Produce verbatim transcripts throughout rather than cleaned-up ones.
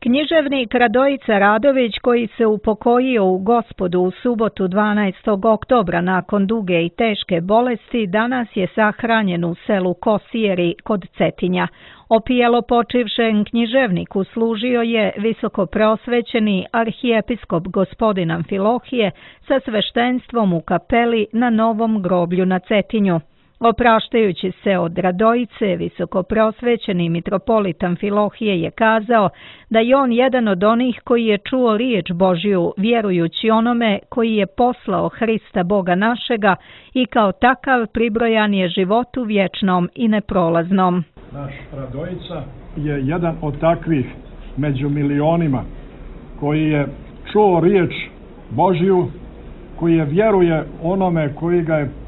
Književnik Radojica Radović, koji se upokojio u Gospodu u subotu dvanaestog oktobra nakon duge i teške bolesti, danas je sahranjen u selu Kosijeri kod Cetinja. Opijelo počivšem književniku služio je visokopreosvećeni arhijepiskop gospodin Amfilohije sa sveštenstvom u kapeli na Novom groblju na Cetinju. Opraštajući se od Radojice, visokopreosvećeni mitropolit Amfilohije je kazao da je on jedan od onih koji je čuo riječ Božju, vjerujući onome koji je poslao Hrista Boga našega i kao takav pribrojan je životu vječnom i neprolaznom. Naš Radojica je jedan od takvih među milionima koji je čuo riječ Božju, koji je vjeruje onome koji ga je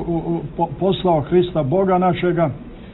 poslao Hrista Boga našega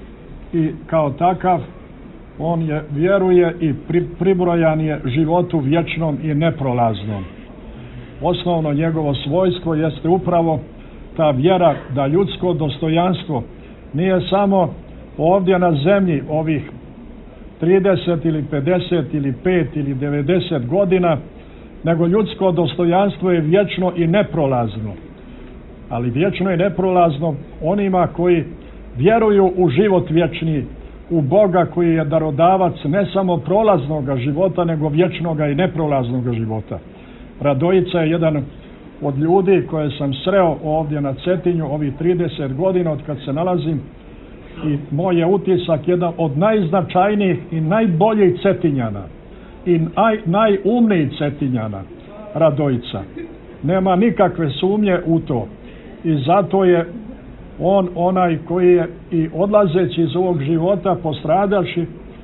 i kao takav on je vjeruje i pri, pribrojan je životu vječnom i neprolaznom. Osnovno njegovo svojstvo jeste upravo ta vjera da ljudsko dostojanstvo nije samo ovdje na zemlji ovih trideset ili pedeset ili pet ili devedeset godina, nego ljudsko dostojanstvo je vječno i neprolazno. Ali vječno i neprolazno onima koji vjeruju u život vječni, u Boga koji je darodavac ne samo prolaznog života, nego vječnog i neprolaznog života. Radojica je jedan od ljudi koje sam sreo ovdje na Cetinju ovih trideset godina od kad se nalazim i moj je utisak jedan od najznačajnijih i najboljih Cetinjana i naj, najumnijih Cetinjana, Radojica. Nema nikakve sumnje u to. I zato je on onaj koji je i odlazeći iz ovog života postradavši,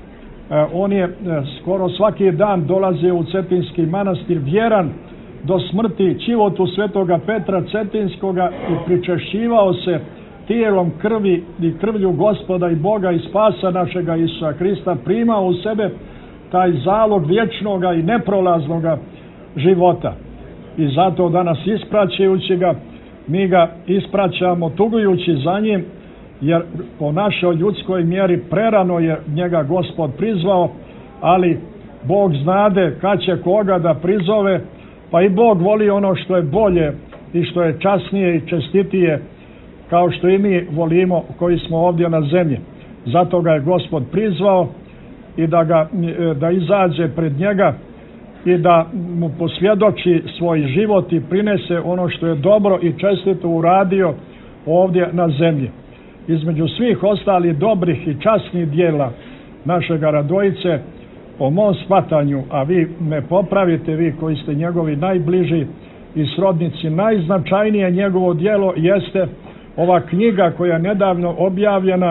on je skoro svaki dan dolazio u Cetinski manastir vjeran do smrti čivotu svetoga Petra Cetinskoga i pričešćivao se tijelom krvi i krvlju Gospoda i Boga i spasa našega Isusa Hrista, primao u sebe taj zalog vječnoga i neprolaznoga života. I zato danas ispraćajući ga, mi ga ispraćamo tugujući za njim, jer po našoj ljudskoj mjeri prerano je njega Gospod prizvao, ali Bog znade kad će koga da prizove, pa i Bog voli ono što je bolje i što je časnije i čestitije, kao što i mi volimo koji smo ovdje na zemlji. Zato ga je Gospod prizvao i da, ga, da izađe pred njega i da mu posvjedoči svoj život i prinese ono što je dobro i čestito uradio ovdje na zemlji. Između svih ostalih dobrih i časnih dijela našega Radojice, po mom shvatanju, a vi me popravite, vi koji ste njegovi najbliži i srodnici, najznačajnije njegovo djelo jeste ova knjiga koja je nedavno objavljena,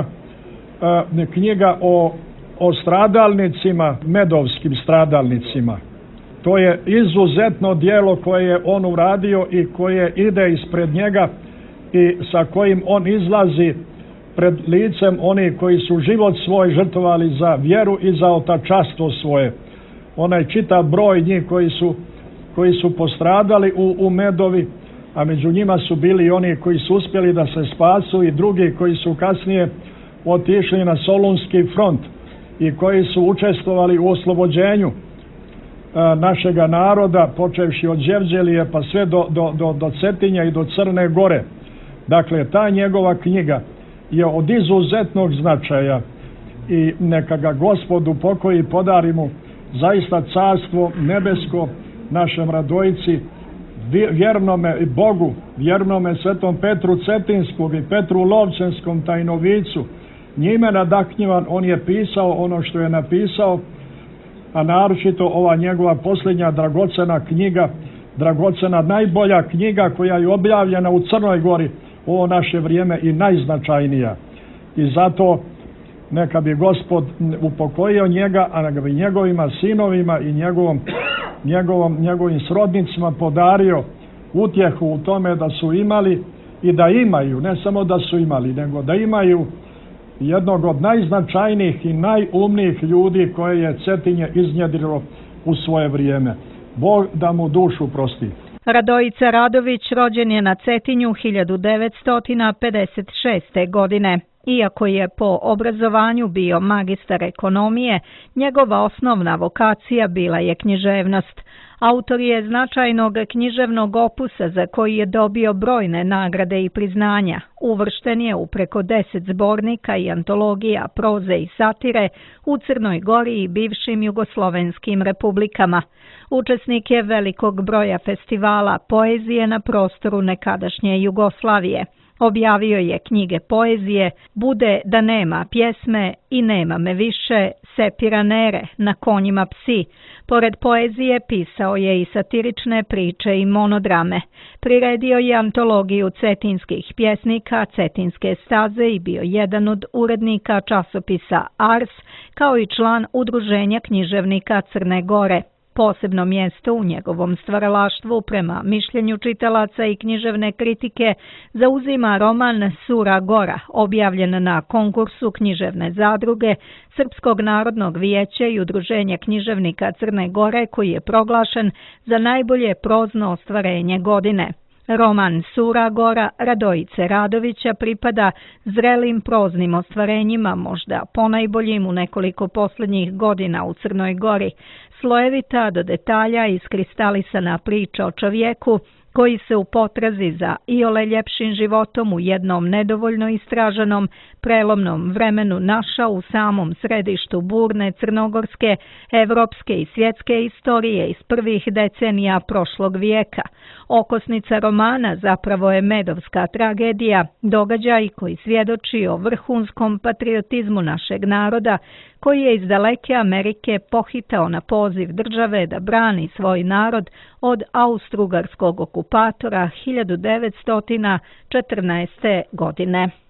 e, knjiga o, o stradalnicima, medovskim stradalnicima. To je izuzetno djelo koje je on uradio i koje ide ispred njega i sa kojim on izlazi pred licem onih koji su život svoj žrtvovali za vjeru i za otačastvo svoje. Onaj čitav broj njih koji su, koji su postradali u, u Medovi, a među njima su bili oni koji su uspjeli da se spasu i drugi koji su kasnije otišli na Solunski front i koji su učestvovali u oslobođenju a, našega naroda, počevši od Đevđelije pa sve do, do, do, do Cetinja i do Crne Gore. Dakle, ta njegova knjiga je od izuzetnog značaja i neka ga Gospod upokoji i podari mu zaista carstvo nebesko našem Radojici, vjernome i Bogu, vjernome svetom Petru Cetinskog i Petru Lovćenskom tajnovicu. Njime nadahnjivan on je pisao ono što je napisao, a naročito ova njegova posljednja dragocena knjiga, dragocena najbolja knjiga koja je objavljena u Crnoj Gori u ovo naše vrijeme i najznačajnija. I zato neka bi Gospod upokojio njega, a neka bi njegovima sinovima i njegovom, njegovom, njegovim srodnicima podario utjehu u tome da su imali i da imaju, ne samo da su imali, nego da imaju jednog od najznačajnijih i najumnijih ljudi koje je Cetinje iznjedrilo u svoje vrijeme. Bog da mu dušu prosti. Radojica Radović rođen je na Cetinju hiljadu devetsto pedeset šeste. godine. Iako je po obrazovanju bio magistar ekonomije, njegova osnovna vokacija bila je književnost. Autor je značajnog književnog opusa za koji je dobio brojne nagrade i priznanja. Uvršten je u preko deset zbornika i antologija proze i satire u Crnoj Gori i bivšim jugoslovenskim republikama. Učesnik je velikog broja festivala poezije na prostoru nekadašnje Jugoslavije. Objavio je knjige poezije Bude da nema pjesme i Nema me više, Sepiranere, Na konjima psi. Pored poezije pisao je i satirične priče i monodrame. Priredio je antologiju cetinskih pjesnika Cetinske staze i bio jedan od urednika časopisa Ars, kao i član Udruženja književnika Crne Gore. Posebno mjesto u njegovom stvaralaštvu, prema mišljenju čitalaca i književne kritike, zauzima roman Sura Gora, objavljen na konkursu književne zadruge Srpskog narodnog vijeća i Udruženja književnika Crne Gore, koji je proglašen za najbolje prozno ostvarenje godine. Roman Sura Gora Radojice Radovića pripada zrelim proznim ostvarenjima, možda ponajboljim u nekoliko posljednjih godina u Crnoj Gori. Slojevita do detalja iskristalisana priča o čovjeku koji se u potrazi za iole ljepšim životom u jednom nedovoljno istraženom, prelomnom vremenu našao u samom središtu burne crnogorske, evropske i svjetske istorije iz prvih decenija prošlog vijeka. Okosnica romana zapravo je medovska tragedija, događaj koji svjedoči o vrhunskom patriotizmu našeg naroda, koji je iz daleke Amerike pohitao na poziv države da brani svoj narod od austrougarskog okupatora hiljadu devetsto četrnaeste. godine.